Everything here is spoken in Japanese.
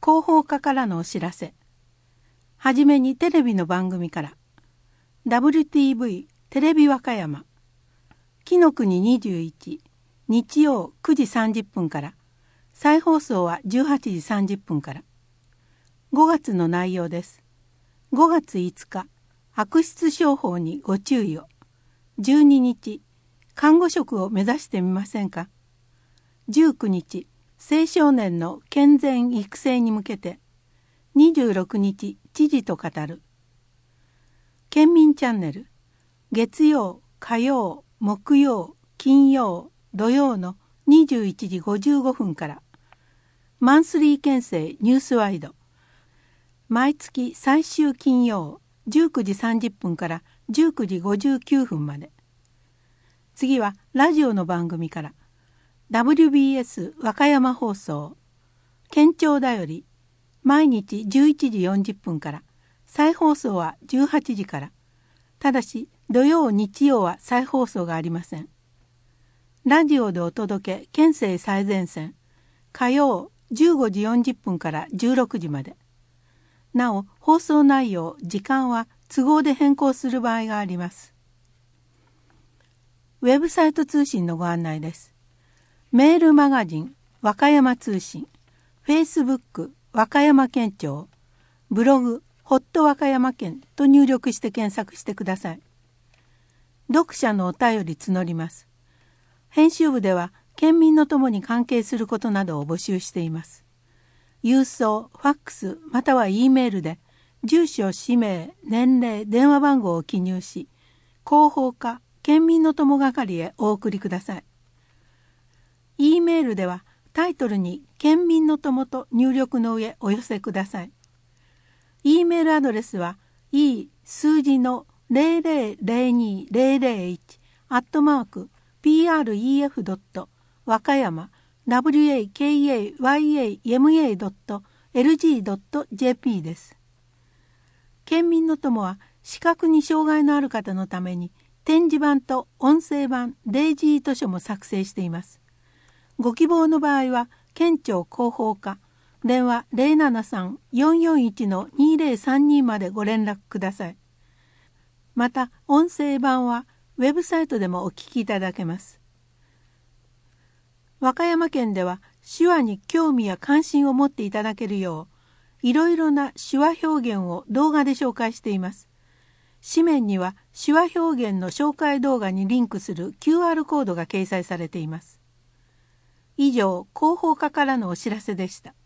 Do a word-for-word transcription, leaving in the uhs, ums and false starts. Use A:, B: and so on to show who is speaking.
A: 広報課からのお知らせ。はじめにテレビの番組から。ダブリューティーブイ テレビ和歌山。紀の国にじゅういち、日曜くじさんじゅっぷんから。再放送はじゅうはちじさんじゅっぷんから。ごがつの内容です。ごがついつか、悪質商法にご注意を。じゅうににち、看護職を目指してみませんか。じゅうくにち、青少年の健全育成に向けて。にじゅうろくにち、知事と語る。県民チャンネル、月曜、火曜、木曜、金曜、土曜のにじゅういちじごじゅうごふんから。マンスリー県政ニュースワイド。毎月最終金曜じゅうくじさんじゅっぷんからじゅうくじごじゅうきゅうふんまで。次はラジオの番組から。ダブリュービーエス 和歌山放送。県庁だより。毎日じゅういちじよんじゅっぷんから。再放送はじゅうはちじから。ただし土曜日曜は再放送がありません。ラジオでお届け県政最前線。火曜じゅうごじよんじゅっぷんからじゅうろくじまで。なお放送内容時間は都合で変更する場合があります。ウェブサイト通信のご案内です。メールマガジン和歌山通信、フェイスブック和歌山県庁、ブログホット和歌山県と入力して検索してください。読者のお便り募ります。編集部では県民の友に関係することなどを募集しています。郵送、ファックスまたは E メールで住所、氏名、年齢、電話番号を記入し、広報課県民の友係へお送りください。E メールではタイトルに県民の友と入力の上お寄せください。E メールアドレスは e 数字のゼロゼロゼロにゼロゼロいちアットマーク プレフ ドット 和歌山 ワカヤマ ドット エルジー ドット ジェーピー です。県民の友は視覚に障害のある方のために点字版と音声版デイジー図書も作成しています。ご希望の場合は県庁広報課電話 ゼロななさん よんよんいち のにゼロさんに までご連絡ください。また音声版はウェブサイトでもお聞きいただけます。和歌山県では手話に興味や関心を持っていただけるよういろいろな手話表現を動画で紹介しています。紙面には手話表現の紹介動画にリンクする キューアール コードが掲載されています。以上、広報課からのお知らせでした。